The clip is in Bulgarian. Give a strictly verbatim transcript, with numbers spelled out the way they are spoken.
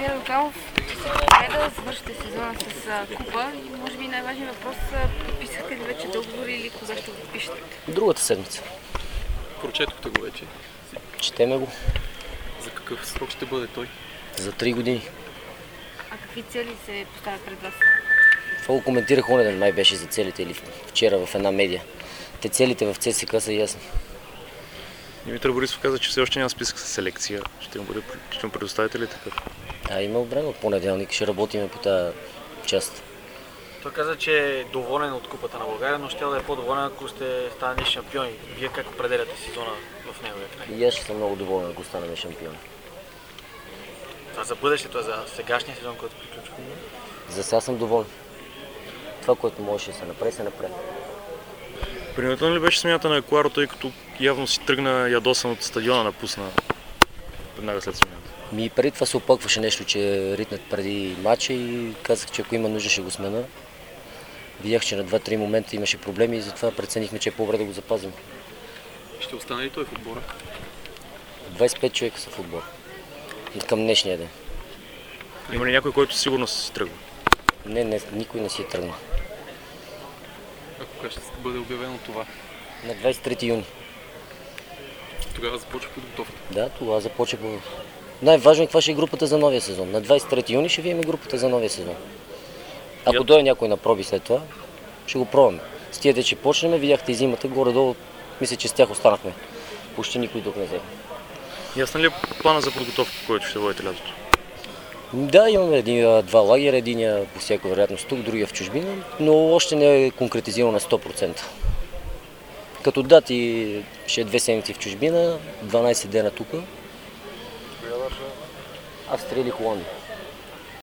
Тренер Луканов, добре да завършите сезона с а, купа и може би най-важният въпрос – подписахте ли вече договори или кога ще го подпишете? Другата седмица. Прочетохте го вече. Четеме го. За какъв срок ще бъде той? За три години. А какви цели се поставят пред вас? Това го коментирах онеден, май беше за целите или вчера в една медия. Те целите в ЦСКА са ясни. Димитър Борисов каза, че все още няма списък с селекция. Ще му, бъде, ще му предоставите ли такъв? А има време от понеделник, ще работим по тази част. Той каза, че е доволен от Купата на България, но ще да е по-доволен, ако сте станали шампиони. Вие как определяте сезона в неговия край? И аз ще съм много доволен, ако станем шампиони. Това за бъдещето, е за сегашния сезон, който приключва. За сега съм доволен. Това, което можеше да се направи, се направи. Принудително ли беше смяната на Екуаро, тъй като явно си тръгна ядосан от стадиона, напусна веднага след смяната? Ми преди това се опъкваше нещо, че ритнат преди матча и казах, че ако има нужда ще го смена. Видях, че на два-три момента имаше проблеми и затова преценихме, че е по-добре да го запазим. Ще остане ли той в отбора? двайсет и пет човека са в отбора. И към днешния ден. Има ли някой, който сигурно си тръгва? Не, не, никой не си е тръгнал. А кога ще бъде обявено това? На двайсет и трети юни. Тогава започва подготовка. Да, тогава започва. Най-важно е каква ще е групата за новия сезон. На двайсет и трети юни ще видим групата за новия сезон. Ако Я... дойде някой на проби след това, ще го пробваме. С тия де, че почнем, видяхте и зимата, горе-долу, мисля, че с тях останахме. Почти никой тук не взе. Ясна ли е плана за подготовка, който ще водите лятото? Да, имаме един, два лагера, единия по всяка вероятност тук, другия в чужбина, но още не е конкретизирано на сто процента. Като дати ще е две седмици в чужбина, дванайсет дена тук. Австрия или Холандия.